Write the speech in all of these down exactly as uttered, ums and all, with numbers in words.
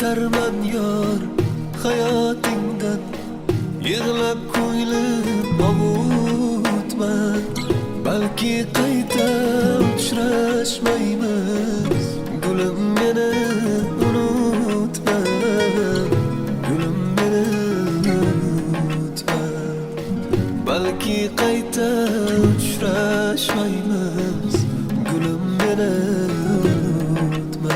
Ketarman yor hayotingdan, yig'lab ko'nglim ovutman. Balki qayta uchrashmaymiz, gulim meni unutma, gulim meni unutma. Balki qayta uchrashmaymiz, gulim meni unutma.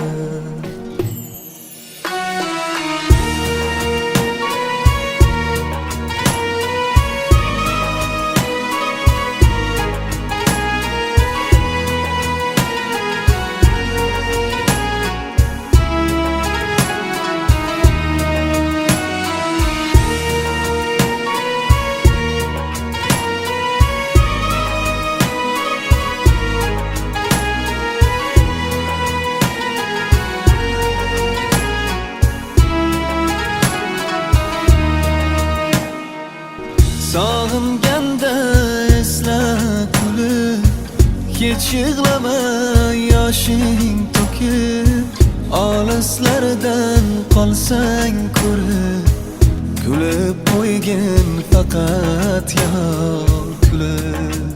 Sog'inganda esla kulib, hech yig'lama yoshing to'kib, olislardan qolsang ko'rib, kulib qo'ygin faqat yor kulib.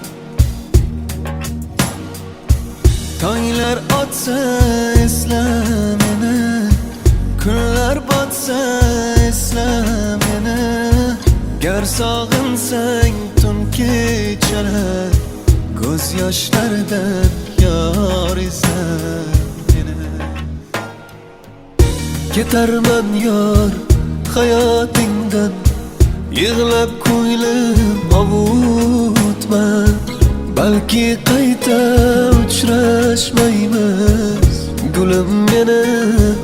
Tonglar otsa esla meni, kunlar botsa esla meni. Gar sog'insang tun kechalar, ko'z yoshlardan yorisan meni. Ketarman yor hayotingdan, yig'lab ko'nglim ovutman. Balki qayta uchrashmaymiz, gulim meni